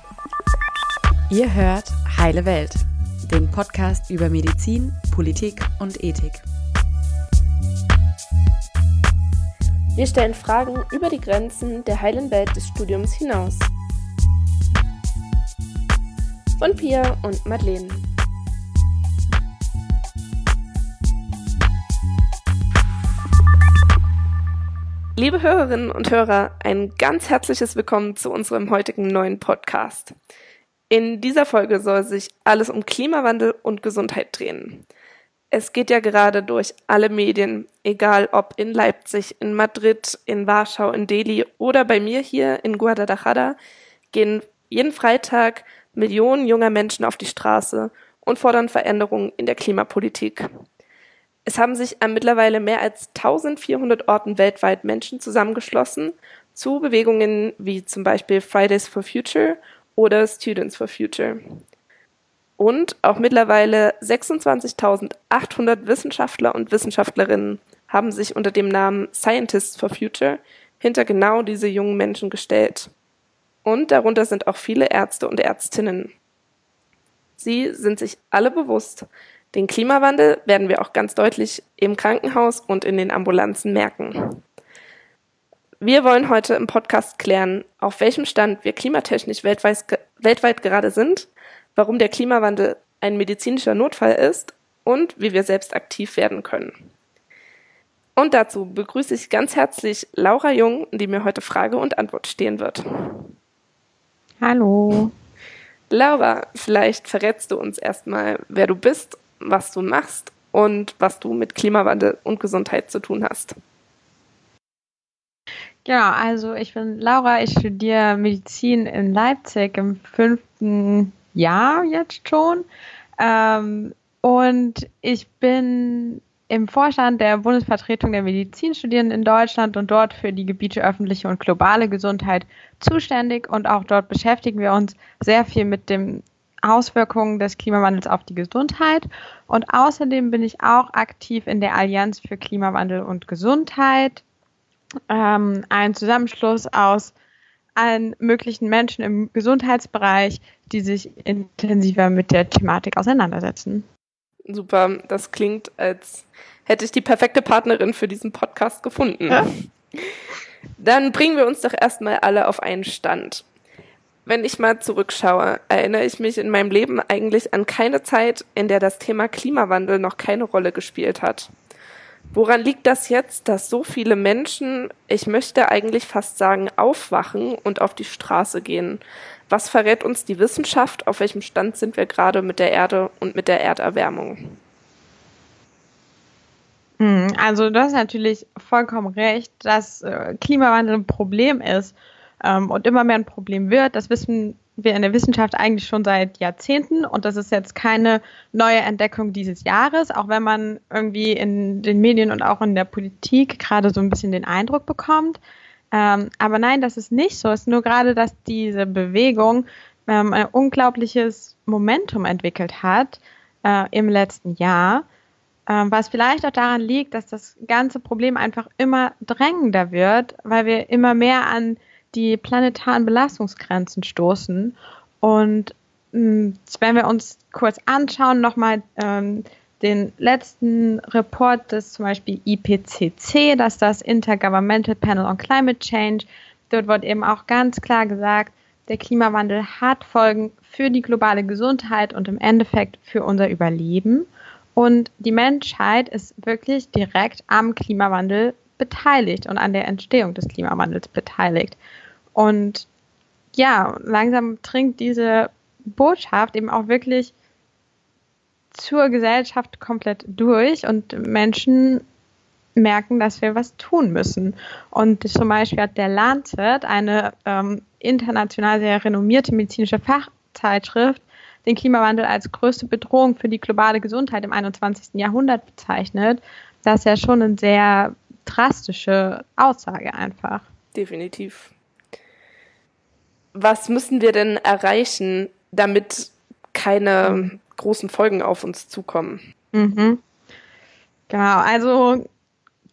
Ihr hört Heile Welt, den Podcast über Medizin, Politik und Ethik. Wir stellen Fragen über die Grenzen der heilen Welt des Studiums hinaus. Von Pia und Madeleine. Liebe Hörerinnen und Hörer, ein ganz herzliches Willkommen zu unserem heutigen neuen Podcast. In dieser Folge soll sich alles um Klimawandel und Gesundheit drehen. Es geht ja gerade durch alle Medien, egal ob in Leipzig, in Madrid, in Warschau, in Delhi oder bei mir hier in Guadalajara, gehen jeden Freitag Millionen junger Menschen auf die Straße und fordern Veränderungen in der Klimapolitik. Es haben sich an mittlerweile mehr als 1400 Orten weltweit Menschen zusammengeschlossen zu Bewegungen wie zum Beispiel Fridays for Future oder Students for Future. Und auch mittlerweile 26.800 Wissenschaftler und Wissenschaftlerinnen haben sich unter dem Namen Scientists for Future hinter genau diese jungen Menschen gestellt. Und darunter sind auch viele Ärzte und Ärztinnen. Sie sind sich alle bewusst, den Klimawandel werden wir auch ganz deutlich im Krankenhaus und in den Ambulanzen merken. Wir wollen heute im Podcast klären, auf welchem Stand wir klimatechnisch weltweit gerade sind, warum der Klimawandel ein medizinischer Notfall ist und wie wir selbst aktiv werden können. Und dazu begrüße ich ganz herzlich Laura Jung, die mir heute Frage und Antwort stehen wird. Hallo. Laura, vielleicht verrätst du uns erstmal, wer du bist, was du machst und was du mit Klimawandel und Gesundheit zu tun hast. Genau, also ich bin Laura, ich studiere Medizin in Leipzig im 5. Jahr jetzt schon. Und ich bin im Vorstand der Bundesvertretung der Medizinstudierenden in Deutschland und dort für die Gebiete öffentliche und globale Gesundheit zuständig. Und auch dort beschäftigen wir uns sehr viel mit den Auswirkungen des Klimawandels auf die Gesundheit. Und außerdem bin ich auch aktiv in der Allianz für Klimawandel und Gesundheit. Ein Zusammenschluss aus allen möglichen Menschen im Gesundheitsbereich, die sich intensiver mit der Thematik auseinandersetzen. Super, das klingt, als hätte ich die perfekte Partnerin für diesen Podcast gefunden. Ja. Dann bringen wir uns doch erstmal alle auf einen Stand. Wenn ich mal zurückschaue, erinnere ich mich in meinem Leben eigentlich an keine Zeit, in der das Thema Klimawandel noch keine Rolle gespielt hat. Woran liegt das jetzt, dass so viele Menschen, ich möchte eigentlich fast sagen, aufwachen und auf die Straße gehen? Was verrät uns die Wissenschaft? Auf welchem Stand sind wir gerade mit der Erde und mit der Erderwärmung? Also du hast natürlich vollkommen recht, dass Klimawandel ein Problem ist und immer mehr ein Problem wird. Das wissen wir in der Wissenschaft eigentlich schon seit Jahrzehnten und das ist jetzt keine neue Entdeckung dieses Jahres, auch wenn man irgendwie in den Medien und auch in der Politik gerade so ein bisschen den Eindruck bekommt. Aber nein, das ist nicht so. Es ist nur gerade, dass diese Bewegung ein unglaubliches Momentum entwickelt hat im letzten Jahr, was vielleicht auch daran liegt, dass das ganze Problem einfach immer drängender wird, weil wir immer mehr an die planetaren Belastungsgrenzen stoßen. Und wenn wir uns kurz anschauen, nochmal den letzten Report des zum Beispiel IPCC, das ist das Intergovernmental Panel on Climate Change, dort wird eben auch ganz klar gesagt, der Klimawandel hat Folgen für die globale Gesundheit und im Endeffekt für unser Überleben. Und die Menschheit ist wirklich direkt am Klimawandel beteiligt und an der Entstehung des Klimawandels beteiligt. Und ja, langsam dringt diese Botschaft eben auch wirklich zur Gesellschaft komplett durch und Menschen merken, dass wir was tun müssen. Und zum Beispiel hat der Lancet, eine international sehr renommierte medizinische Fachzeitschrift, den Klimawandel als größte Bedrohung für die globale Gesundheit im 21. Jahrhundert bezeichnet. Das ist ja schon eine sehr drastische Aussage einfach. Definitiv. Was müssen wir denn erreichen, damit keine großen Folgen auf uns zukommen? Genau, also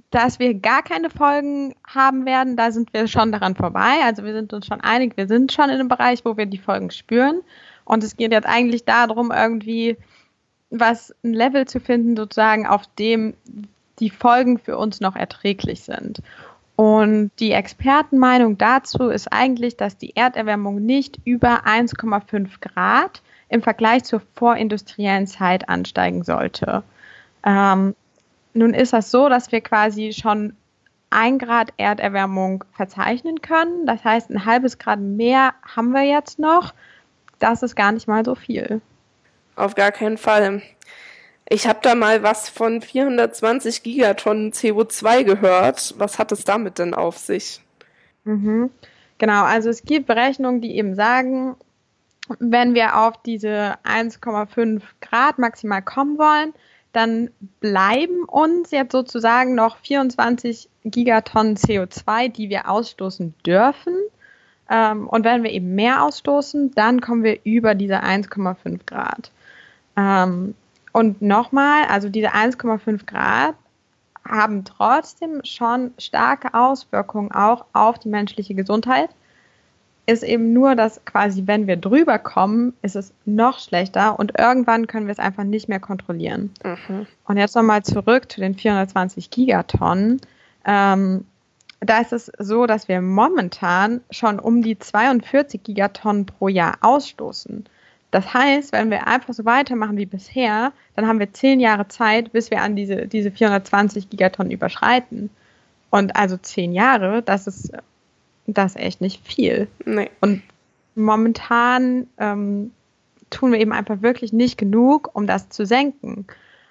dass wir gar keine Folgen haben werden, da sind wir schon daran vorbei. Also wir sind uns schon einig, wir sind schon in einem Bereich, wo wir die Folgen spüren. Und es geht jetzt eigentlich darum, irgendwie ein Level zu finden, sozusagen, auf dem die Folgen für uns noch erträglich sind. Und die Expertenmeinung dazu ist eigentlich, dass die Erderwärmung nicht über 1,5 Grad im Vergleich zur vorindustriellen Zeit ansteigen sollte. Nun ist das so, dass wir quasi schon 1 Grad Erderwärmung verzeichnen können. Das heißt, ein halbes Grad mehr haben wir jetzt noch. Das ist gar nicht mal so viel. Auf gar keinen Fall. Ich habe da mal was von 420 Gigatonnen CO2 gehört. Was hat es damit denn auf sich? Genau, also es gibt Berechnungen, die eben sagen, wenn wir auf diese 1,5 Grad maximal kommen wollen, dann bleiben uns jetzt sozusagen noch 24 Gigatonnen CO2, die wir ausstoßen dürfen. Und wenn wir eben mehr ausstoßen, dann kommen wir über diese 1,5 Grad. Und nochmal, also diese 1,5 Grad haben trotzdem schon starke Auswirkungen auch auf die menschliche Gesundheit. Ist eben nur, dass quasi, wenn wir drüber kommen, ist es noch schlechter und irgendwann können wir es einfach nicht mehr kontrollieren. Und jetzt nochmal zurück zu den 420 Gigatonnen. Da ist es so, dass wir momentan schon um die 42 Gigatonnen pro Jahr ausstoßen. Das heißt, wenn wir einfach so weitermachen wie bisher, dann haben wir 10 Jahre Zeit, bis wir an diese 420 Gigatonnen überschreiten. Und also 10 Jahre, das ist echt nicht viel. Nee. Und momentan tun wir eben einfach wirklich nicht genug, um das zu senken.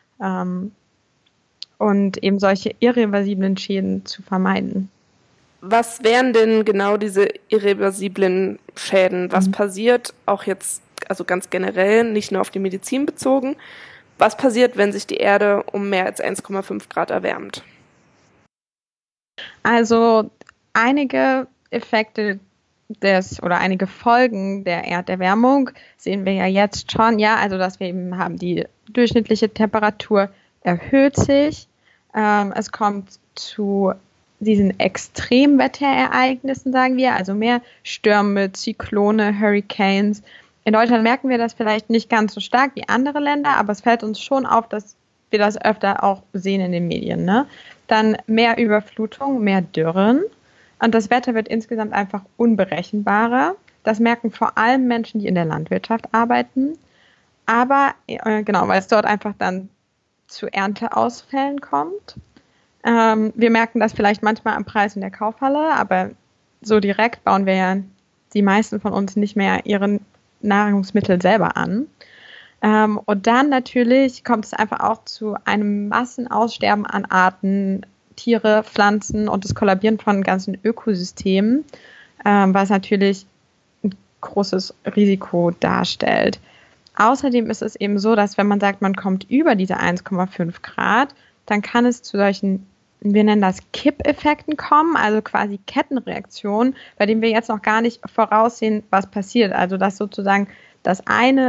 Und eben solche irreversiblen Schäden zu vermeiden. Was wären denn genau diese irreversiblen Schäden? Was passiert auch jetzt, also ganz generell, nicht nur auf die Medizin bezogen, was passiert, wenn sich die Erde um mehr als 1,5 Grad erwärmt? Also einige Effekte oder einige Folgen der Erderwärmung sehen wir ja jetzt schon, ja, also dass wir eben haben, die durchschnittliche Temperatur erhöht sich, es kommt zu diesen Extremwetterereignissen, sagen wir, also mehr Stürme, Zyklone, Hurricanes. In Deutschland merken wir das vielleicht nicht ganz so stark wie andere Länder, aber es fällt uns schon auf, dass wir das öfter auch sehen in den Medien, ne? Dann mehr Überflutung, mehr Dürren und das Wetter wird insgesamt einfach unberechenbarer. Das merken vor allem Menschen, die in der Landwirtschaft arbeiten, aber genau, weil es dort einfach dann zu Ernteausfällen kommt. Wir merken das vielleicht manchmal am Preis in der Kaufhalle, aber so direkt bauen wir ja die meisten von uns nicht mehr ihre Nahrungsmittel selber an. Und dann natürlich kommt es einfach auch zu einem Massenaussterben an Arten, Tiere, Pflanzen und das Kollabieren von ganzen Ökosystemen, was natürlich ein großes Risiko darstellt. Außerdem ist es eben so, dass wenn man sagt, man kommt über diese 1,5 Grad, dann kann es zu solchen, wir nennen das Kippeffekten kommen, also quasi Kettenreaktionen, bei denen wir jetzt noch gar nicht voraussehen, was passiert. Also dass sozusagen das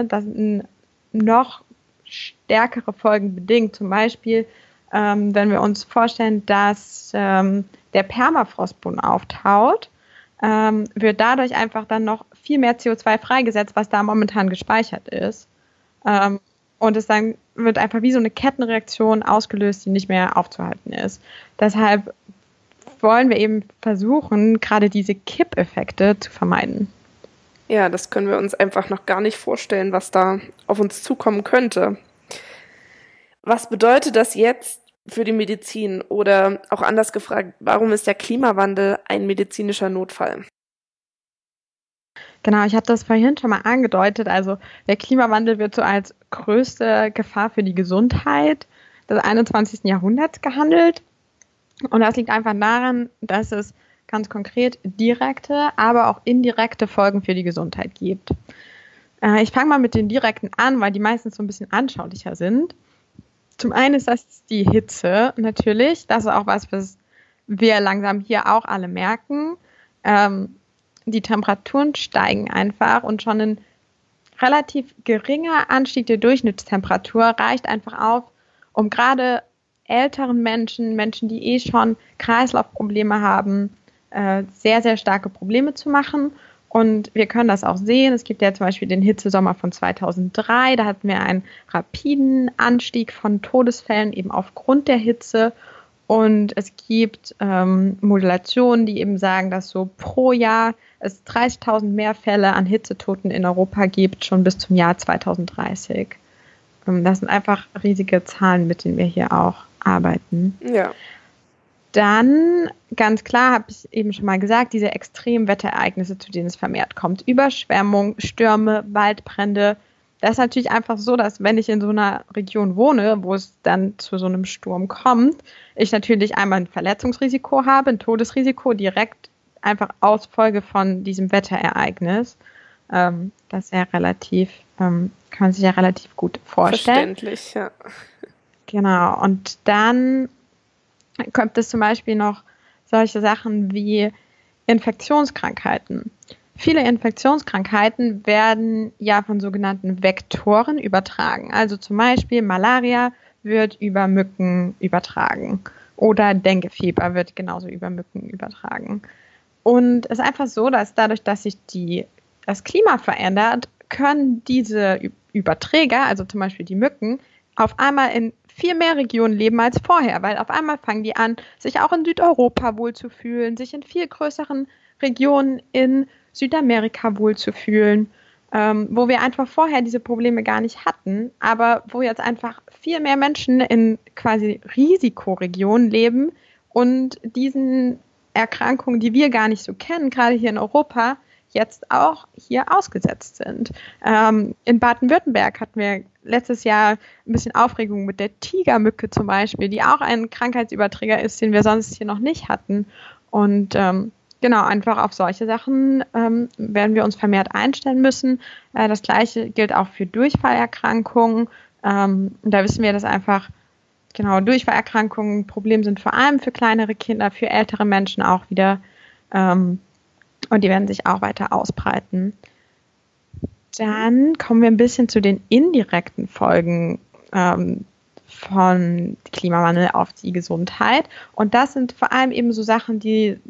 noch stärkere Folgen bedingt. Zum Beispiel, wenn wir uns vorstellen, dass der Permafrostboden auftaut, wird dadurch einfach dann noch viel mehr CO2 freigesetzt, was da momentan gespeichert ist. Und es dann wird einfach wie so eine Kettenreaktion ausgelöst, die nicht mehr aufzuhalten ist. Deshalb wollen wir eben versuchen, gerade diese Kippeffekte zu vermeiden. Ja, das können wir uns einfach noch gar nicht vorstellen, was da auf uns zukommen könnte. Was bedeutet das jetzt für die Medizin? Oder auch anders gefragt, warum ist der Klimawandel ein medizinischer Notfall? Genau, ich hatte das vorhin schon mal angedeutet. Also der Klimawandel wird so als größte Gefahr für die Gesundheit des 21. Jahrhunderts gehandelt. Und das liegt einfach daran, dass es ganz konkret direkte, aber auch indirekte Folgen für die Gesundheit gibt. Ich fange mal mit den direkten an, weil die meistens so ein bisschen anschaulicher sind. Zum einen ist das die Hitze natürlich. Das ist auch was wir langsam hier auch alle merken. Die Temperaturen steigen einfach und schon ein relativ geringer Anstieg der Durchschnittstemperatur reicht einfach auf, um gerade älteren Menschen, Menschen, die schon Kreislaufprobleme haben, sehr, sehr starke Probleme zu machen. Und wir können das auch sehen. Es gibt ja zum Beispiel den Hitzesommer von 2003. Da hatten wir einen rapiden Anstieg von Todesfällen eben aufgrund der Hitze. Und es gibt Modulationen, die eben sagen, dass so pro Jahr es 30.000 mehr Fälle an Hitzetoten in Europa gibt, schon bis zum Jahr 2030. Das sind einfach riesige Zahlen, mit denen wir hier auch arbeiten. Ja. Dann, ganz klar, habe ich eben schon mal gesagt, diese extremen Wetterereignisse, zu denen es vermehrt kommt. Überschwemmung, Stürme, Waldbrände. Das ist natürlich einfach so, dass wenn ich in so einer Region wohne, wo es dann zu so einem Sturm kommt, ich natürlich einmal ein Verletzungsrisiko habe, ein Todesrisiko direkt einfach aus Folge von diesem Wetterereignis. Das ist ja relativ, kann man sich ja relativ gut vorstellen. Verständlich, ja. Genau, und dann kommt es zum Beispiel noch solche Sachen wie Infektionskrankheiten. Viele Infektionskrankheiten werden ja von sogenannten Vektoren übertragen. Also zum Beispiel Malaria wird über Mücken übertragen oder Denguefieber wird genauso über Mücken übertragen. Und es ist einfach so, dass dadurch, dass sich das Klima verändert, können diese Überträger, also zum Beispiel die Mücken, auf einmal in viel mehr Regionen leben als vorher, weil auf einmal fangen die an, sich auch in Südeuropa wohlzufühlen, sich in viel größeren Regionen in Südamerika wohlzufühlen, wo wir einfach vorher diese Probleme gar nicht hatten, aber wo jetzt einfach viel mehr Menschen in quasi Risikoregionen leben und diesen Erkrankungen, die wir gar nicht so kennen, gerade hier in Europa, jetzt auch hier ausgesetzt sind. In Baden-Württemberg hatten wir letztes Jahr ein bisschen Aufregung mit der Tigermücke zum Beispiel, die auch ein Krankheitsüberträger ist, den wir sonst hier noch nicht hatten. Und genau, einfach auf solche Sachen werden wir uns vermehrt einstellen müssen. Das Gleiche gilt auch für Durchfallerkrankungen. Da wissen wir, dass einfach Durchfallerkrankungen ein Problem sind, vor allem für kleinere Kinder, für ältere Menschen auch wieder. Und die werden sich auch weiter ausbreiten. Dann kommen wir ein bisschen zu den indirekten Folgen von Klimawandel auf die Gesundheit. Und das sind vor allem eben so Sachen, die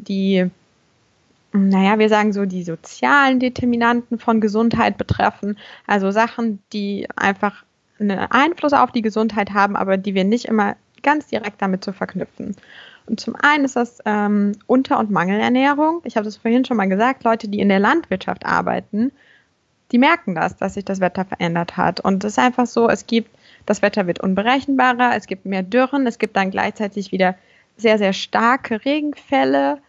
wir sagen so, die sozialen Determinanten von Gesundheit betreffen. Also Sachen, die einfach einen Einfluss auf die Gesundheit haben, aber die wir nicht immer ganz direkt damit zu verknüpfen. Und zum einen ist das Unter- und Mangelernährung. Ich habe das vorhin schon mal gesagt, Leute, die in der Landwirtschaft arbeiten, die merken dass sich das Wetter verändert hat. Und es ist einfach so, das Wetter wird unberechenbarer, es gibt mehr Dürren, es gibt dann gleichzeitig wieder sehr, sehr starke Regenfälle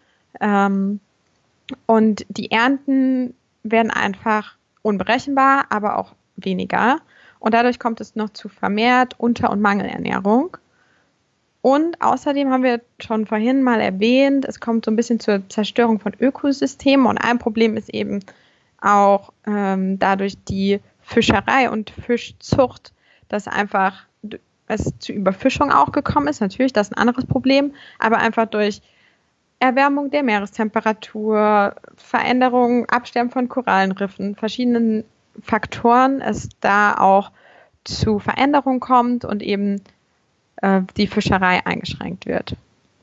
und die Ernten werden einfach unberechenbar, aber auch weniger. Und dadurch kommt es noch zu vermehrt Unter- und Mangelernährung. Und außerdem haben wir schon vorhin mal erwähnt, es kommt so ein bisschen zur Zerstörung von Ökosystemen. Und ein Problem ist eben auch dadurch die Fischerei und Fischzucht, dass einfach es zu Überfischung auch gekommen ist. Natürlich, das ist ein anderes Problem, aber einfach durch Erwärmung der Meerestemperatur, Veränderungen, Absterben von Korallenriffen, verschiedenen Faktoren es da auch zu Veränderungen kommt und eben die Fischerei eingeschränkt wird.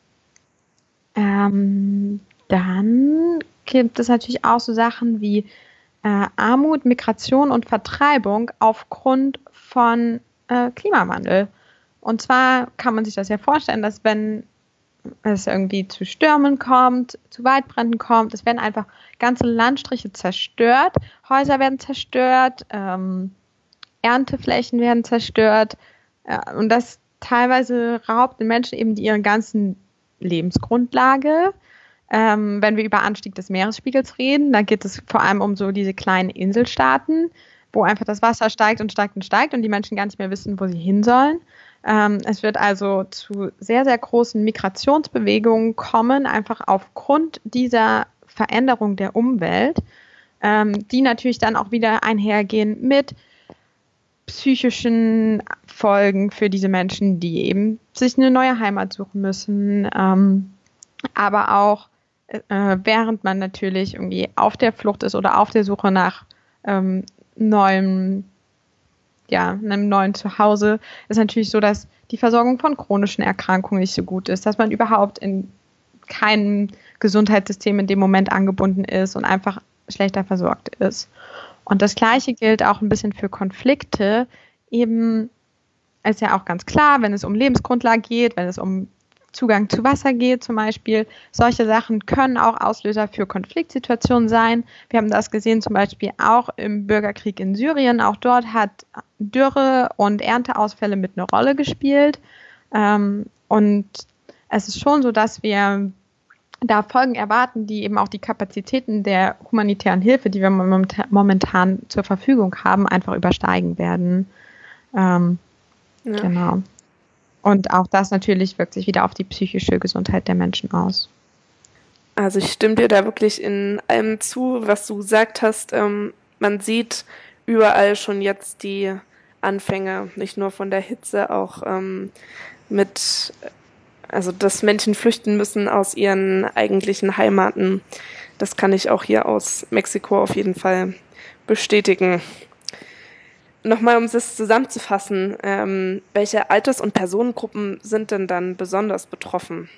Dann gibt es natürlich auch so Sachen wie Armut, Migration und Vertreibung aufgrund von Klimawandel. Und zwar kann man sich das ja vorstellen, dass wenn es irgendwie zu Stürmen kommt, zu Waldbränden kommt, es werden einfach ganze Landstriche zerstört, Häuser werden zerstört, Ernteflächen werden zerstört und das teilweise raubt den Menschen eben ihre ganzen Lebensgrundlage. Wenn wir über Anstieg des Meeresspiegels reden, dann geht es vor allem um so diese kleinen Inselstaaten, wo einfach das Wasser steigt und steigt und steigt und die Menschen gar nicht mehr wissen, wo sie hin sollen. Es wird also zu sehr, sehr großen Migrationsbewegungen kommen, einfach aufgrund dieser Veränderung der Umwelt, die natürlich dann auch wieder einhergehen mit psychischen Folgen für diese Menschen, die eben sich eine neue Heimat suchen müssen, aber auch während man natürlich irgendwie auf der Flucht ist oder auf der Suche nach neuem einem neuen Zuhause, ist natürlich so, dass die Versorgung von chronischen Erkrankungen nicht so gut ist, dass man überhaupt in keinem Gesundheitssystem in dem Moment angebunden ist und einfach schlechter versorgt ist. Und das Gleiche gilt auch ein bisschen für Konflikte. Eben ist ja auch ganz klar, wenn es um Lebensgrundlage geht, wenn es um Zugang zu Wasser geht zum Beispiel. Solche Sachen können auch Auslöser für Konfliktsituationen sein. Wir haben das gesehen zum Beispiel auch im Bürgerkrieg in Syrien. Auch dort hat Dürre und Ernteausfälle mit eine Rolle gespielt. Und es ist schon so, dass wir da Folgen erwarten, die eben auch die Kapazitäten der humanitären Hilfe, die wir momentan zur Verfügung haben, einfach übersteigen werden. Genau. Und auch das natürlich wirkt sich wieder auf die psychische Gesundheit der Menschen aus. Also ich stimme dir da wirklich in allem zu, was du gesagt hast. Man sieht überall schon jetzt die Anfänge, nicht nur von der Hitze, auch dass Menschen flüchten müssen aus ihren eigentlichen Heimaten. Das kann ich auch hier aus Mexiko auf jeden Fall bestätigen. Nochmal, um es zusammenzufassen, welche Alters- und Personengruppen sind denn dann besonders betroffen?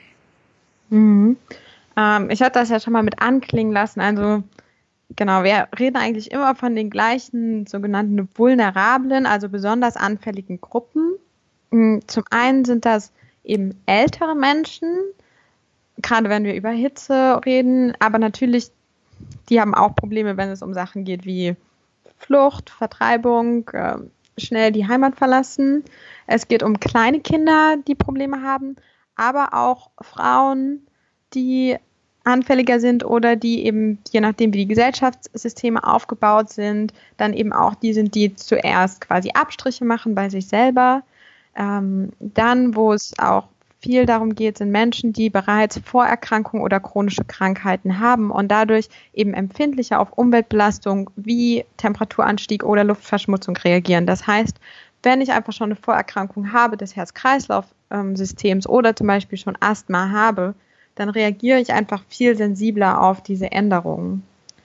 Ich hatte das ja schon mal mit anklingen lassen. Also genau, wir reden eigentlich immer von den gleichen sogenannten vulnerablen, also besonders anfälligen Gruppen. Zum einen sind das eben ältere Menschen, gerade wenn wir über Hitze reden, aber natürlich, die haben auch Probleme, wenn es um Sachen geht wie Flucht, Vertreibung, schnell die Heimat verlassen. Es geht um kleine Kinder, die Probleme haben, aber auch Frauen, die anfälliger sind oder die eben, je nachdem wie die Gesellschaftssysteme aufgebaut sind, dann eben auch die sind, die zuerst quasi Abstriche machen bei sich selber. Dann, wo es auch viel darum geht, sind Menschen, die bereits Vorerkrankungen oder chronische Krankheiten haben und dadurch eben empfindlicher auf Umweltbelastung wie Temperaturanstieg oder Luftverschmutzung reagieren. Das heißt, wenn ich einfach schon eine Vorerkrankung habe des Herz-Kreislauf-Systems oder zum Beispiel schon Asthma habe, dann reagiere ich einfach viel sensibler auf diese Änderungen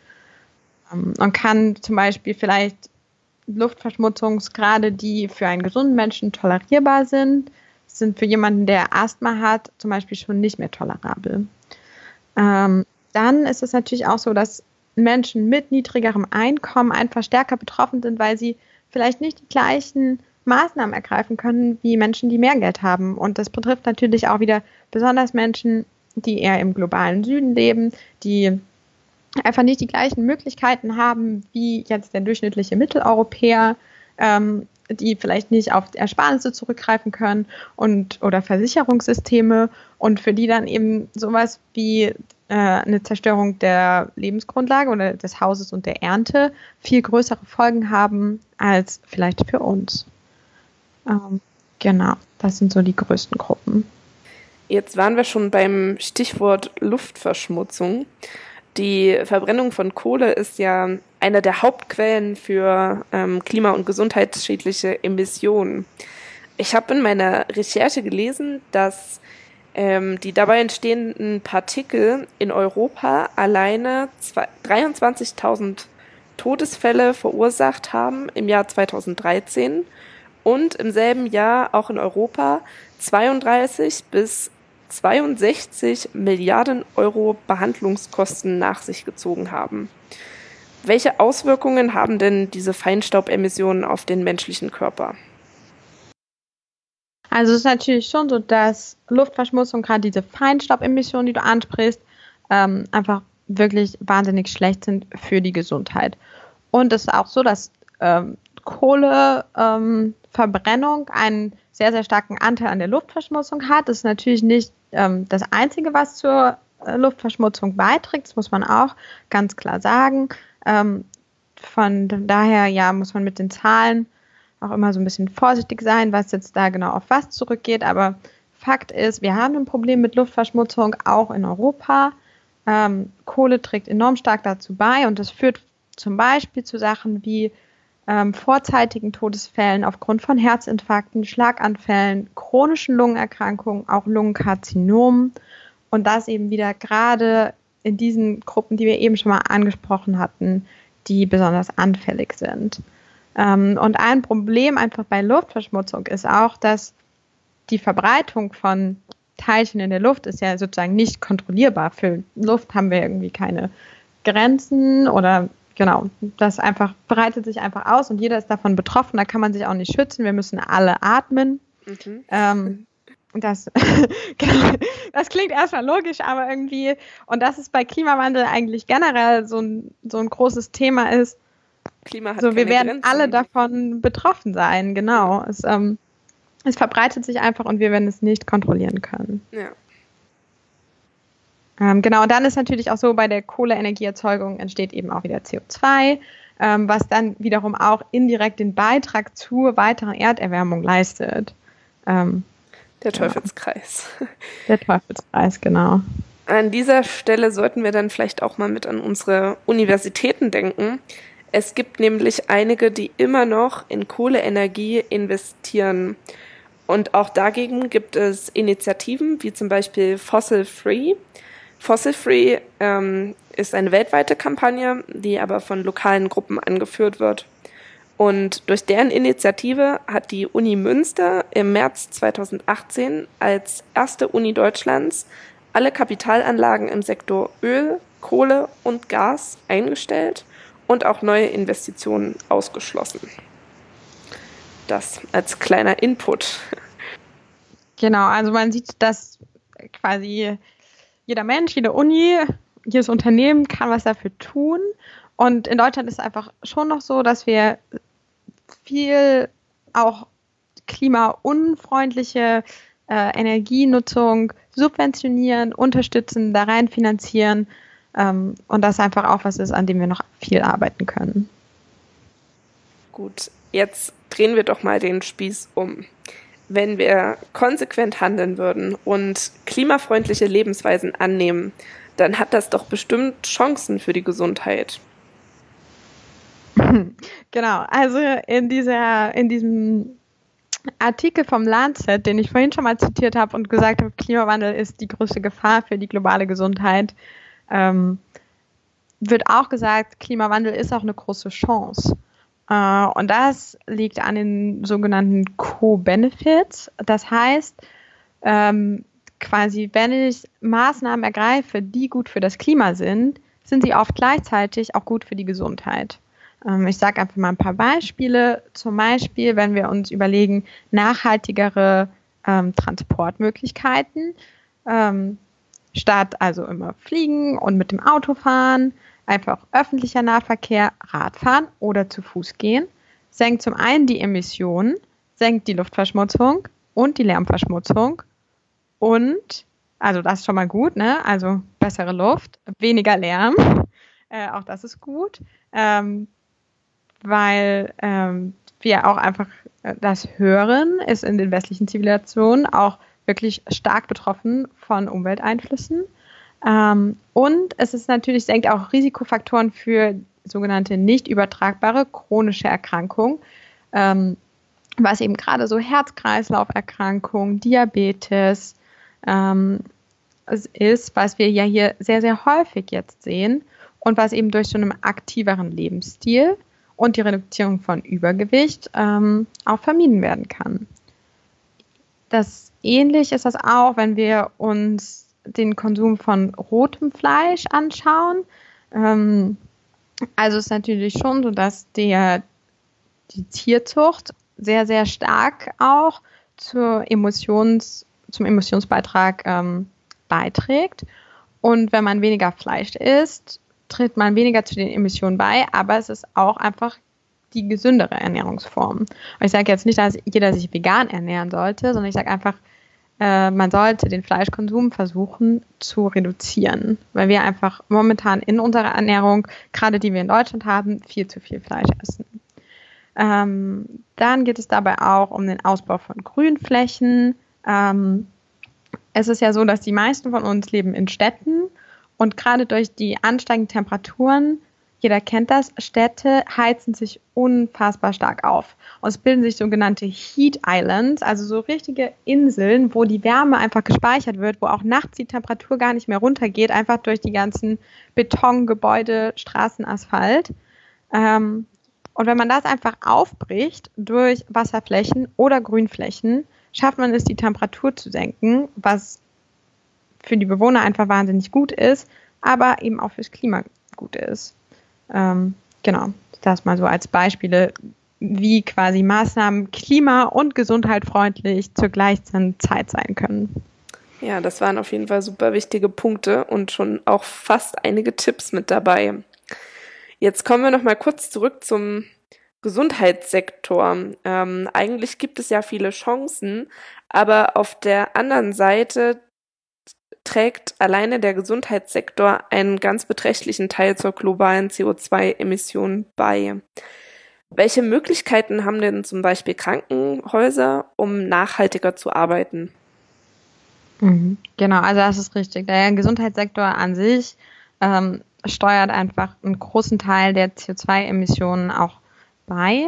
und kann zum Beispiel vielleicht Luftverschmutzungsgrade, die für einen gesunden Menschen tolerierbar sind für jemanden, der Asthma hat, zum Beispiel schon nicht mehr tolerabel. Dann ist es natürlich auch so, dass Menschen mit niedrigerem Einkommen einfach stärker betroffen sind, weil sie vielleicht nicht die gleichen Maßnahmen ergreifen können wie Menschen, die mehr Geld haben. Und das betrifft natürlich auch wieder besonders Menschen, die eher im globalen Süden leben, die einfach nicht die gleichen Möglichkeiten haben wie jetzt der durchschnittliche Mitteleuropäer, die vielleicht nicht auf Ersparnisse zurückgreifen können oder Versicherungssysteme und für die dann eben sowas wie eine Zerstörung der Lebensgrundlage oder des Hauses und der Ernte viel größere Folgen haben als vielleicht für uns. Genau, das sind so die größten Gruppen. Jetzt waren wir schon beim Stichwort Luftverschmutzung. Die Verbrennung von Kohle ist ja eine der Hauptquellen für klima- und gesundheitsschädliche Emissionen. Ich habe in meiner Recherche gelesen, dass die dabei entstehenden Partikel in Europa alleine 23.000 Todesfälle verursacht haben im Jahr 2013 und im selben Jahr auch in Europa 32 bis 62 Milliarden Euro Behandlungskosten nach sich gezogen haben. Welche Auswirkungen haben denn diese Feinstaubemissionen auf den menschlichen Körper? Also es ist natürlich schon so, dass Luftverschmutzung, gerade diese Feinstaubemissionen, die du ansprichst, einfach wirklich wahnsinnig schlecht sind für die Gesundheit. Und es ist auch so, dass Kohleverbrennung einen sehr, sehr starken Anteil an der Luftverschmutzung hat. Das ist natürlich nicht das Einzige, was zur Luftverschmutzung beiträgt. Das muss man auch ganz klar sagen. Von daher ja, muss man mit den Zahlen auch immer so ein bisschen vorsichtig sein, was jetzt da genau auf was zurückgeht. Aber Fakt ist, wir haben ein Problem mit Luftverschmutzung auch in Europa. Kohle trägt enorm stark dazu bei und das führt zum Beispiel zu Sachen wie vorzeitigen Todesfällen aufgrund von Herzinfarkten, Schlaganfällen, chronischen Lungenerkrankungen, auch Lungenkarzinomen und das eben wieder gerade in diesen Gruppen, die wir eben schon mal angesprochen hatten, die besonders anfällig sind. Und ein Problem einfach bei Luftverschmutzung ist auch, dass die Verbreitung von Teilchen in der Luft ist ja sozusagen nicht kontrollierbar. Für Luft haben wir irgendwie keine Grenzen oder genau, das einfach breitet sich einfach aus und jeder ist davon betroffen, da kann man sich auch nicht schützen, wir müssen alle atmen. Das klingt erstmal logisch, aber irgendwie, und dass es bei Klimawandel eigentlich generell so ein großes Thema ist, Klima hat so, wir keine werden Grenzen. alle davon betroffen sein, genau. Es verbreitet sich einfach und wir werden es nicht kontrollieren können. Ja. Genau, und dann ist natürlich auch so, bei der Kohleenergieerzeugung entsteht eben auch wieder CO2, was dann wiederum auch indirekt den Beitrag zur weiteren Erderwärmung leistet. Der Teufelskreis. Der Teufelskreis, genau. An dieser Stelle sollten wir dann vielleicht auch mal mit an unsere Universitäten denken. Es gibt nämlich einige, die immer noch in Kohleenergie investieren. Und auch dagegen gibt es Initiativen, wie zum Beispiel Fossil Free. Fossil Free ist eine weltweite Kampagne, die aber von lokalen Gruppen angeführt wird. Und durch deren Initiative hat die Uni Münster im März 2018 als erste Uni Deutschlands alle Kapitalanlagen im Sektor Öl, Kohle und Gas eingestellt und auch neue Investitionen ausgeschlossen. Das als kleiner Input. Genau, also man sieht, dass quasi jeder Mensch, jede Uni, jedes Unternehmen kann was dafür tun. Und in Deutschland ist es einfach schon noch so, dass wir viel auch klimaunfreundliche Energienutzung subventionieren, unterstützen, da rein finanzieren. Und das einfach auch was ist, an dem wir noch viel arbeiten können. Gut, jetzt drehen wir doch mal den Spieß um. Wenn wir konsequent handeln würden und klimafreundliche Lebensweisen annehmen, dann hat das doch bestimmt Chancen für die Gesundheit. Genau, also in diesem Artikel vom Lancet, den ich vorhin schon mal zitiert habe und gesagt habe, Klimawandel ist die größte Gefahr für die globale Gesundheit, wird auch gesagt, Klimawandel ist auch eine große Chance. Und das liegt an den sogenannten Co-Benefits. Das heißt, quasi, wenn ich Maßnahmen ergreife, die gut für das Klima sind sie oft gleichzeitig auch gut für die Gesundheit. Ich sage einfach mal ein paar Beispiele. Zum Beispiel, wenn wir uns überlegen, nachhaltigere Transportmöglichkeiten, statt also immer fliegen und mit dem Auto fahren, einfach öffentlicher Nahverkehr, Radfahren oder zu Fuß gehen, senkt zum einen die Emissionen, senkt die Luftverschmutzung und die Lärmverschmutzung und, also das ist schon mal gut, ne? Also bessere Luft, weniger Lärm, auch das ist gut, weil wir auch einfach das hören, ist in den westlichen Zivilisationen auch wirklich stark betroffen von Umwelteinflüssen. Und es ist natürlich, senkt auch Risikofaktoren für sogenannte nicht übertragbare chronische Erkrankungen, was eben gerade so Herz-Kreislauf-Erkrankungen, Diabetes ist, was wir ja hier sehr, sehr häufig jetzt sehen und was eben durch so einen aktiveren Lebensstil und die Reduzierung von Übergewicht auch vermieden werden kann. Ähnlich ist das auch, wenn wir uns den Konsum von rotem Fleisch anschauen. Also ist natürlich schon so, dass die Tierzucht sehr, sehr stark auch zum Emissionsbeitrag beiträgt. Und wenn man weniger Fleisch isst, trägt man weniger zu den Emissionen bei, aber es ist auch einfach die gesündere Ernährungsform. Und ich sage jetzt nicht, dass jeder sich vegan ernähren sollte, sondern ich sage einfach, man sollte den Fleischkonsum versuchen zu reduzieren, weil wir einfach momentan in unserer Ernährung, gerade die wir in Deutschland haben, viel zu viel Fleisch essen. Dann geht es dabei auch um den Ausbau von Grünflächen. Es ist ja so, dass die meisten von uns leben in Städten und gerade durch die ansteigenden Temperaturen, jeder kennt das, Städte heizen sich unfassbar stark auf. Und es bilden sich sogenannte Heat Islands, also so richtige Inseln, wo die Wärme einfach gespeichert wird, wo auch nachts die Temperatur gar nicht mehr runtergeht, einfach durch die ganzen Betongebäude, Straßen, Asphalt. Und wenn man das einfach aufbricht durch Wasserflächen oder Grünflächen, schafft man es, die Temperatur zu senken, was für die Bewohner einfach wahnsinnig gut ist, aber eben auch fürs Klima gut ist. Genau, das mal so als Beispiele, wie quasi Maßnahmen klima- und gesundheitsfreundlich zur gleichen Zeit sein können. Ja, das waren auf jeden Fall super wichtige Punkte und schon auch fast einige Tipps mit dabei. Jetzt kommen wir noch mal kurz zurück zum Gesundheitssektor. Eigentlich gibt es ja viele Chancen, aber auf der anderen Seite trägt alleine der Gesundheitssektor einen ganz beträchtlichen Teil zur globalen CO2-Emission bei. Welche Möglichkeiten haben denn zum Beispiel Krankenhäuser, um nachhaltiger zu arbeiten? Genau, also das ist richtig. Der Gesundheitssektor an sich steuert einfach einen großen Teil der CO2-Emissionen auch bei,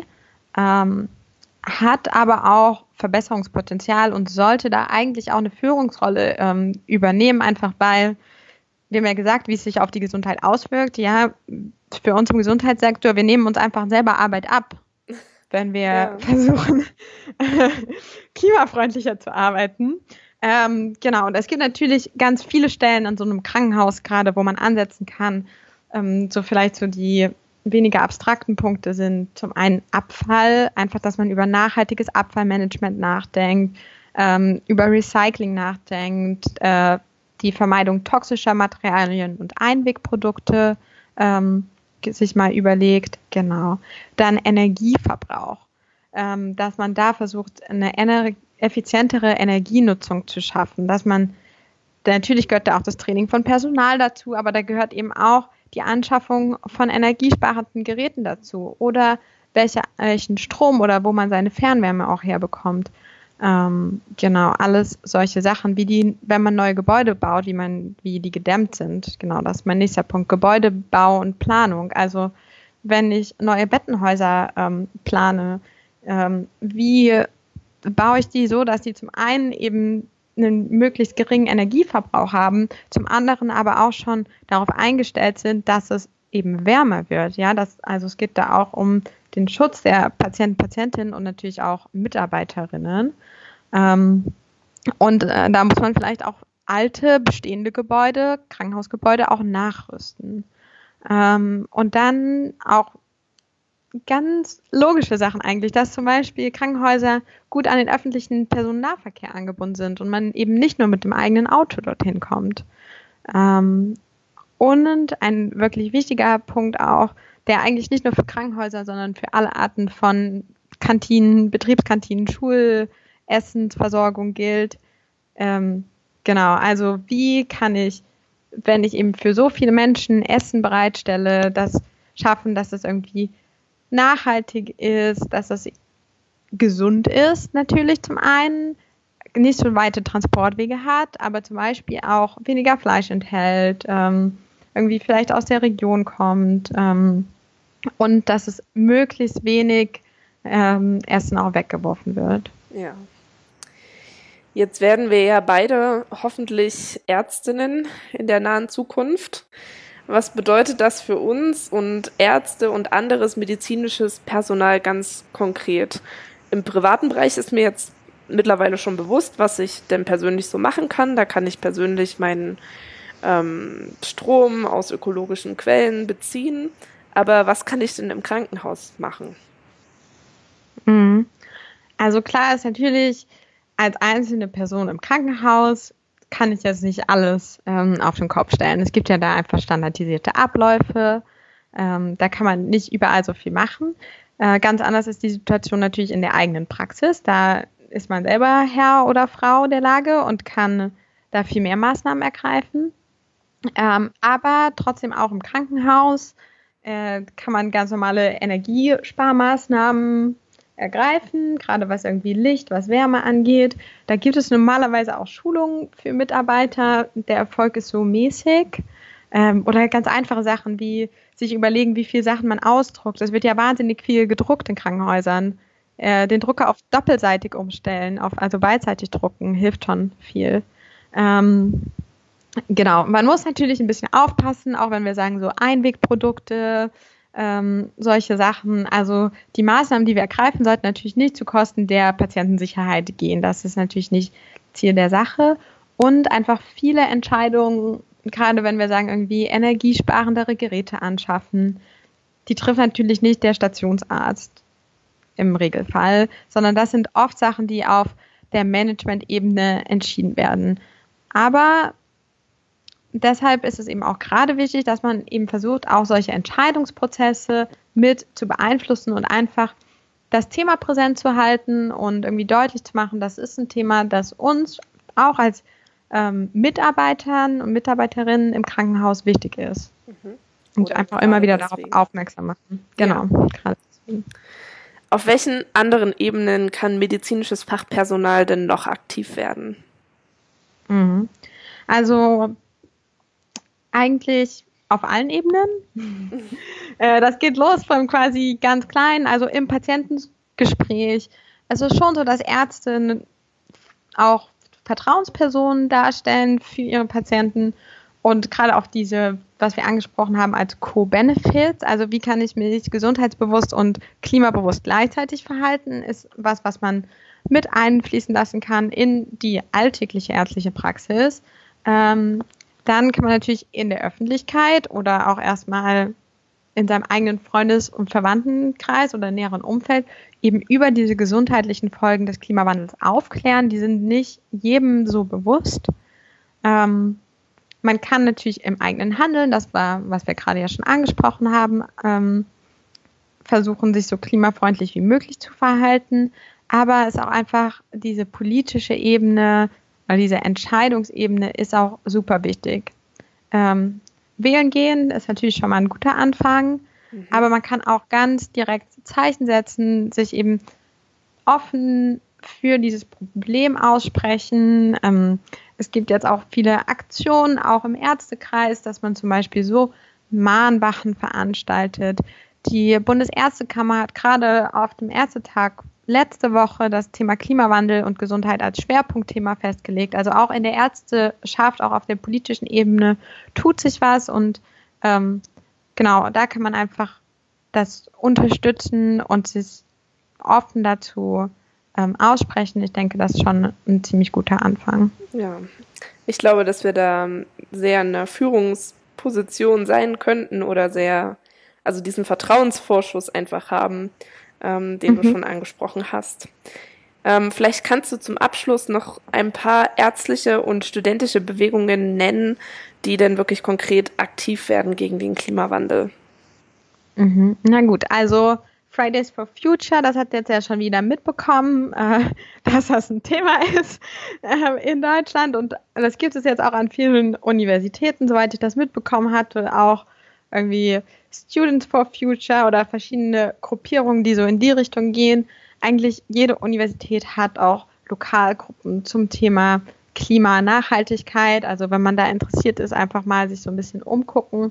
hat aber auch Verbesserungspotenzial und sollte da eigentlich auch eine Führungsrolle übernehmen, einfach weil, wir haben ja gesagt, wie es sich auf die Gesundheit auswirkt. Ja, für uns im Gesundheitssektor, wir nehmen uns einfach selber Arbeit ab, wenn wir versuchen, klimafreundlicher zu arbeiten. Genau, und es gibt natürlich ganz viele Stellen an so einem Krankenhaus gerade, wo man ansetzen kann. So vielleicht so die weniger abstrakten Punkte sind zum einen Abfall, einfach, dass man über nachhaltiges Abfallmanagement nachdenkt, über Recycling nachdenkt, die Vermeidung toxischer Materialien und Einwegprodukte sich mal überlegt, genau. Dann Energieverbrauch, dass man da versucht, eine effizientere Energienutzung zu schaffen, dass man, natürlich gehört da auch das Training von Personal dazu, aber da gehört eben auch die Anschaffung von energiesparenden Geräten dazu oder welchen Strom oder wo man seine Fernwärme auch herbekommt. Genau, alles solche Sachen, wenn man neue Gebäude baut, wie die gedämmt sind. Genau, das ist mein nächster Punkt. Gebäudebau und Planung. Also wenn ich neue Bettenhäuser plane, wie baue ich die so, dass die zum einen eben einen möglichst geringen Energieverbrauch haben, zum anderen aber auch schon darauf eingestellt sind, dass es eben wärmer wird. Ja, also es geht da auch um den Schutz der Patienten, Patientinnen und natürlich auch Mitarbeiterinnen. Da muss man vielleicht auch alte, bestehende Gebäude, Krankenhausgebäude auch nachrüsten. Und dann auch ganz logische Sachen eigentlich, dass zum Beispiel Krankenhäuser gut an den öffentlichen Personennahverkehr angebunden sind und man eben nicht nur mit dem eigenen Auto dorthin kommt. Und ein wirklich wichtiger Punkt auch, der eigentlich nicht nur für Krankenhäuser, sondern für alle Arten von Kantinen, Betriebskantinen, Schulessensversorgung gilt. Genau, also wie kann ich, wenn ich eben für so viele Menschen Essen bereitstelle, das schaffen, dass es irgendwie nachhaltig ist, dass es gesund ist, natürlich zum einen, nicht so weite Transportwege hat, aber zum Beispiel auch weniger Fleisch enthält, irgendwie vielleicht aus der Region kommt und dass es möglichst wenig Essen auch weggeworfen wird. Ja. Jetzt werden wir ja beide hoffentlich Ärztinnen in der nahen Zukunft. Was bedeutet das für uns und Ärzte und anderes medizinisches Personal ganz konkret? Im privaten Bereich ist mir jetzt mittlerweile schon bewusst, was ich denn persönlich so machen kann. Da kann ich persönlich meinen Strom aus ökologischen Quellen beziehen. Aber was kann ich denn im Krankenhaus machen? Also klar ist natürlich, als einzelne Person im Krankenhaus kann ich jetzt nicht alles auf den Kopf stellen. Es gibt ja da einfach standardisierte Abläufe. Da kann man nicht überall so viel machen. Ganz anders ist die Situation natürlich in der eigenen Praxis. Da ist man selber Herr oder Frau der Lage und kann da viel mehr Maßnahmen ergreifen. Aber trotzdem auch im Krankenhaus kann man ganz normale Energiesparmaßnahmen ergreifen, gerade was irgendwie Licht, was Wärme angeht. Da gibt es normalerweise auch Schulungen für Mitarbeiter. Der Erfolg ist so mäßig. Oder ganz einfache Sachen wie sich überlegen, wie viele Sachen man ausdruckt. Es wird ja wahnsinnig viel gedruckt in Krankenhäusern. Den Drucker auf doppelseitig umstellen, also beidseitig drucken, hilft schon viel. Genau, man muss natürlich ein bisschen aufpassen, auch wenn wir sagen so Einwegprodukte, solche Sachen. Also die Maßnahmen, die wir ergreifen, sollten natürlich nicht zu Kosten der Patientensicherheit gehen. Das ist natürlich nicht Ziel der Sache. Und einfach viele Entscheidungen, gerade wenn wir sagen, irgendwie energiesparendere Geräte anschaffen, die trifft natürlich nicht der Stationsarzt im Regelfall, sondern das sind oft Sachen, die auf der Management-Ebene entschieden werden. Aber deshalb ist es eben auch gerade wichtig, dass man eben versucht, auch solche Entscheidungsprozesse mit zu beeinflussen und einfach das Thema präsent zu halten und irgendwie deutlich zu machen, das ist ein Thema, das uns auch als Mitarbeitern und Mitarbeiterinnen im Krankenhaus wichtig ist. Und Oder einfach immer wieder deswegen darauf aufmerksam machen. Genau, gerade deswegen. Auf welchen anderen Ebenen kann medizinisches Fachpersonal denn noch aktiv werden? Also eigentlich auf allen Ebenen. Das geht los von quasi ganz klein, also im Patientengespräch. Es ist schon so, dass Ärzte auch Vertrauenspersonen darstellen für ihre Patienten und gerade auch diese, was wir angesprochen haben als Co-Benefits, also wie kann ich mich gesundheitsbewusst und klimabewusst gleichzeitig verhalten, ist was man mit einfließen lassen kann in die alltägliche ärztliche Praxis. Dann kann man natürlich in der Öffentlichkeit oder auch erstmal in seinem eigenen Freundes- und Verwandtenkreis oder näheren Umfeld eben über diese gesundheitlichen Folgen des Klimawandels aufklären. Die sind nicht jedem so bewusst. Man kann natürlich im eigenen Handeln, das war, was wir gerade ja schon angesprochen haben, versuchen, sich so klimafreundlich wie möglich zu verhalten. Aber es ist auch einfach diese politische Ebene, oder diese Entscheidungsebene ist auch super wichtig. Wählen gehen ist natürlich schon mal ein guter Anfang, aber man kann auch ganz direkt Zeichen setzen, sich eben offen für dieses Problem aussprechen. Es gibt jetzt auch viele Aktionen, auch im Ärztekreis, dass man zum Beispiel so Mahnwachen veranstaltet. Die Bundesärztekammer hat gerade auf dem Ärztetag letzte Woche das Thema Klimawandel und Gesundheit als Schwerpunktthema festgelegt. Also auch in der Ärzteschaft, auch auf der politischen Ebene tut sich was und genau, da kann man einfach das unterstützen und sich offen dazu aussprechen. Ich denke, das ist schon ein ziemlich guter Anfang. Ja, ich glaube, dass wir da sehr in einer Führungsposition sein könnten oder also diesen Vertrauensvorschuss einfach haben, den du schon angesprochen hast. Vielleicht kannst du zum Abschluss noch ein paar ärztliche und studentische Bewegungen nennen, die denn wirklich konkret aktiv werden gegen den Klimawandel. Na gut, also Fridays for Future, das hat jetzt ja schon wieder mitbekommen, dass das ein Thema ist in Deutschland und das gibt es jetzt auch an vielen Universitäten, soweit ich das mitbekommen hatte, auch irgendwie Students for Future oder verschiedene Gruppierungen, die so in die Richtung gehen. Eigentlich jede Universität hat auch Lokalgruppen zum Thema Klimanachhaltigkeit. Also wenn man da interessiert ist, einfach mal sich so ein bisschen umgucken.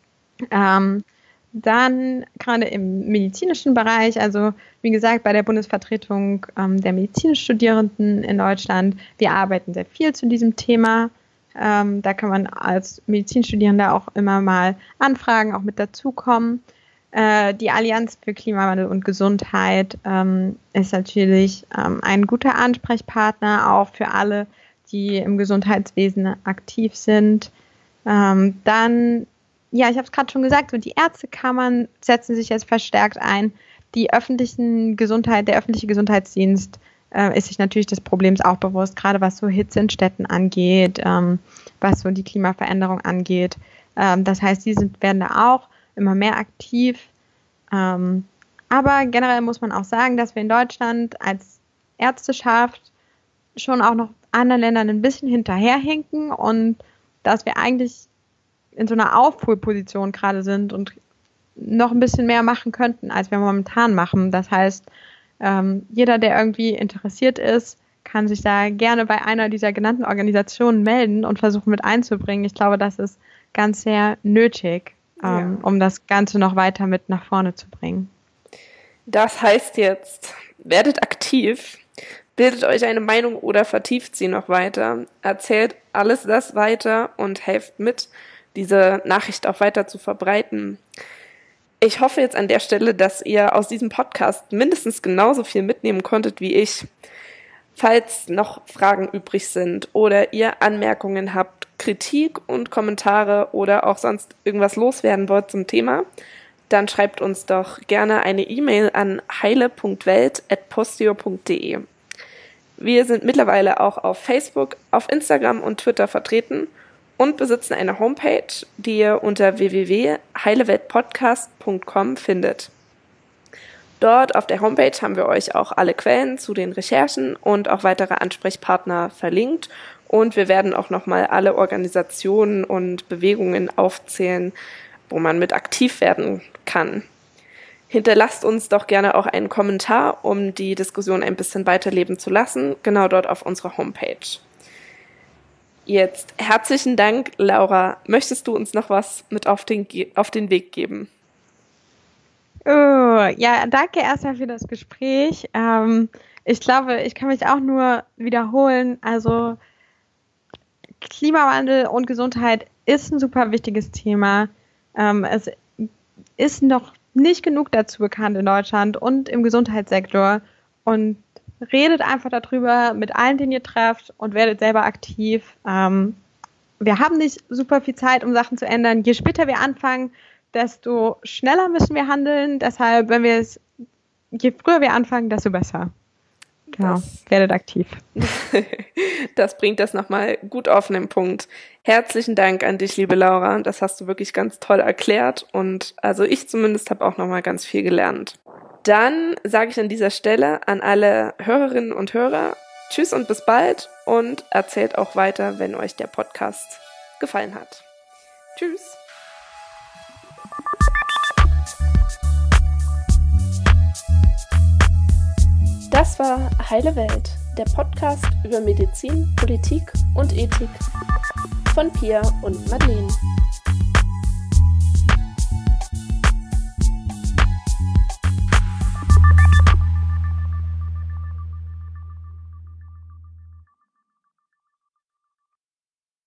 Dann gerade im medizinischen Bereich, also wie gesagt, bei der Bundesvertretung der Medizinstudierenden in Deutschland, wir arbeiten sehr viel zu diesem Thema. Da kann man als Medizinstudierender auch immer mal anfragen, auch mit dazukommen. Die Allianz für Klimawandel und Gesundheit ist natürlich ein guter Ansprechpartner, auch für alle, die im Gesundheitswesen aktiv sind. Dann, ja, ich habe es gerade schon gesagt, so die Ärztekammern setzen sich jetzt verstärkt ein. Der öffentliche Gesundheitsdienst ist sich natürlich des Problems auch bewusst, gerade was so Hitze in Städten angeht, was so die Klimaveränderung angeht. Das heißt, werden da auch immer mehr aktiv. Aber generell muss man auch sagen, dass wir in Deutschland als Ärzteschaft schon auch noch anderen Ländern ein bisschen hinterherhinken und dass wir eigentlich in so einer Aufholposition gerade sind und noch ein bisschen mehr machen könnten, als wir momentan machen. Das heißt, jeder, der irgendwie interessiert ist, kann sich da gerne bei einer dieser genannten Organisationen melden und versuchen mit einzubringen. Ich glaube, das ist ganz sehr nötig, um das Ganze noch weiter mit nach vorne zu bringen. Das heißt jetzt, werdet aktiv, bildet euch eine Meinung oder vertieft sie noch weiter, erzählt alles das weiter und helft mit, diese Nachricht auch weiter zu verbreiten. Ich hoffe jetzt an der Stelle, dass ihr aus diesem Podcast mindestens genauso viel mitnehmen konntet wie ich. Falls noch Fragen übrig sind oder ihr Anmerkungen habt, Kritik und Kommentare oder auch sonst irgendwas loswerden wollt zum Thema, dann schreibt uns doch gerne eine E-Mail an heile.welt@posteo.de. Wir sind mittlerweile auch auf Facebook, auf Instagram und Twitter vertreten und besitzen eine Homepage, die ihr unter www.heileweltpodcast.com findet. Dort auf der Homepage haben wir euch auch alle Quellen zu den Recherchen und auch weitere Ansprechpartner verlinkt. Und wir werden auch nochmal alle Organisationen und Bewegungen aufzählen, wo man mit aktiv werden kann. Hinterlasst uns doch gerne auch einen Kommentar, um die Diskussion ein bisschen weiterleben zu lassen, genau dort auf unserer Homepage. Jetzt herzlichen Dank, Laura. Möchtest du uns noch was mit auf den Weg geben? Oh, ja, danke erstmal für das Gespräch. Ich glaube, ich kann mich auch nur wiederholen. Also Klimawandel und Gesundheit ist ein super wichtiges Thema. Es ist noch nicht genug dazu bekannt in Deutschland und im Gesundheitssektor. Und redet einfach darüber mit allen, den ihr trefft, und werdet selber aktiv. Wir haben nicht super viel Zeit, um Sachen zu ändern. Je später wir anfangen, desto schneller müssen wir handeln. Deshalb, je früher wir anfangen, desto besser. Genau, werdet aktiv. Das bringt das nochmal gut auf den Punkt. Herzlichen Dank an dich, liebe Laura. Das hast du wirklich ganz toll erklärt. Und also ich zumindest habe auch nochmal ganz viel gelernt. Dann sage ich an dieser Stelle an alle Hörerinnen und Hörer Tschüss und bis bald und erzählt auch weiter, wenn euch der Podcast gefallen hat. Tschüss. Das war Heile Welt, der Podcast über Medizin, Politik und Ethik von Pia und Madeleine.